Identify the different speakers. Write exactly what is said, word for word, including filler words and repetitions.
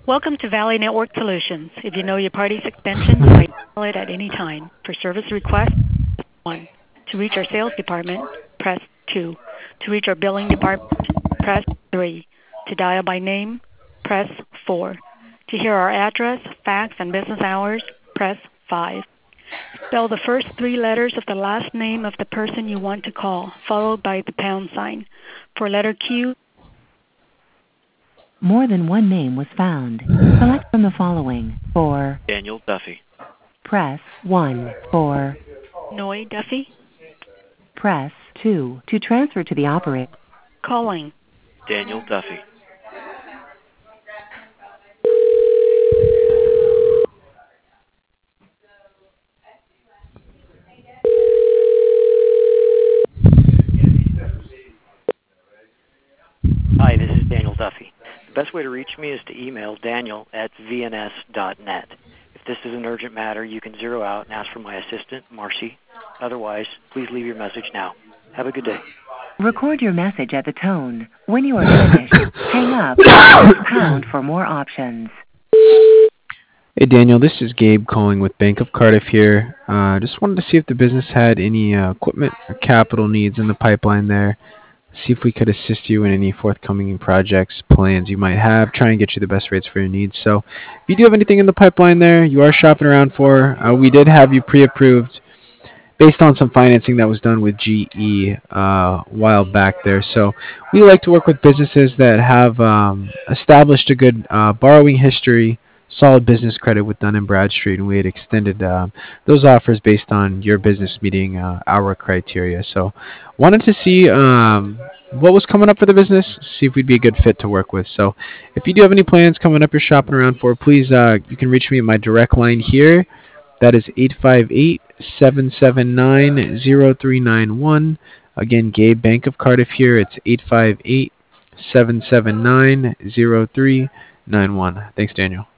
Speaker 1: Welcome to Valley Network Solutions. If you know your party's extension, you may dial it at any time. For service requests, one. To reach our sales department, press two. To reach our billing department, press three. To dial by name, press four. To hear our address, fax, and business hours, press five. Spell the first three letters of the last name of the person you want to call, followed by the pound sign. For letter Q, more than one name was found. Select from the following. For
Speaker 2: Daniel Duffy.
Speaker 1: Press one. For Noy Duffy. Press two. To transfer to the operator. Calling
Speaker 2: Daniel Duffy. Hi, this is Daniel Duffy. The best way to reach me is to email daniel at v n s dot net. If this is an urgent matter, you can zero out and ask for my assistant, Marcy. Otherwise, please leave your message now. Have a good day.
Speaker 1: Record your message at the tone. When you are finished, hang up and press pound for more options.
Speaker 3: Hey Daniel, this is Gabe calling with Bank of Cardiff here. Uh, just wanted to see if the business had any uh, equipment or capital needs in the pipeline there. See if we could assist you in any forthcoming projects, plans you might have, try and get you the best rates for your needs. So if you do have anything in the pipeline there you are shopping around for, uh, we did have you pre-approved based on some financing that was done with G E uh, a while back there. So we like to work with businesses that have um, established a good uh, borrowing history, solid business credit with Dun and Bradstreet, and we had extended um, those offers based on your business meeting uh, our criteria. So wanted to see um, what was coming up for the business, see if we'd be a good fit to work with. So if you do have any plans coming up you're shopping around for, please, uh, you can reach me at my direct line here. That is eight five eight, seven seven nine, zero three nine one. Again, Gabe, Bank of Cardiff here. It's eight five eight, seven seven nine, zero three nine one. Thanks, Daniel.